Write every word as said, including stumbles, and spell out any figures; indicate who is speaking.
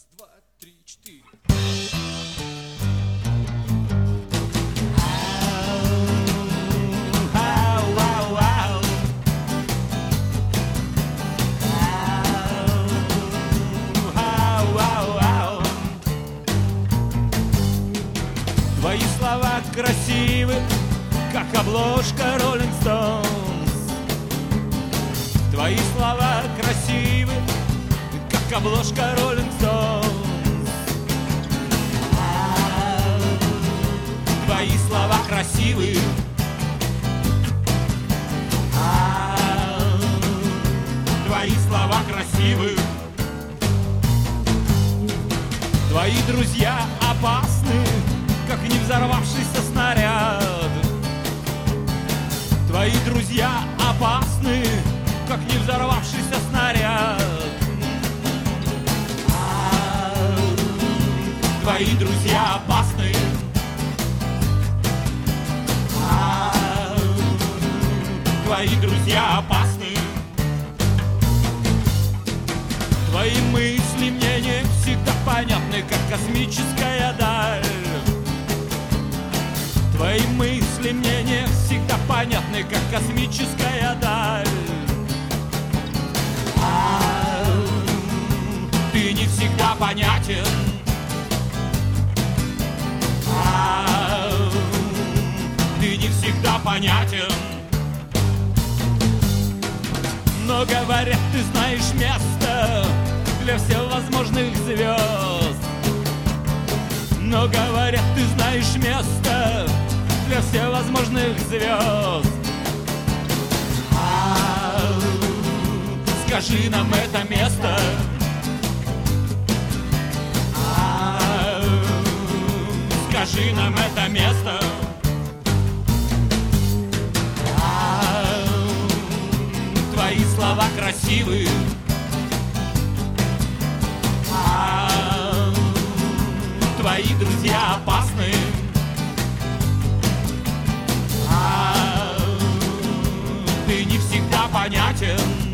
Speaker 1: Раз, два, три, четыре.
Speaker 2: Твои слова красивы, как обложка Rolling Stones. Твои слова красивы, как обложка Rolling Stones. Твои слова красивы, твои слова красивы. Твои друзья опасны, как не взорвавшийся снаряд. Твои друзья опасны, как не взорвавшийся снаряд. Твои друзья опасны. Твои друзья опасны. Твои мысли мне не всегда понятны, как космическая даль. Твои мысли мне не всегда понятны, как космическая даль. Ты не всегда понятен. Ты не всегда понятен. Но говорят, ты знаешь место для всевозможных звезд. Но говорят, ты знаешь место для всевозможных звезд. Скажи нам это место. Скажи нам это место. Твои слова красивы. Твои друзья опасны. Ты не всегда понятен.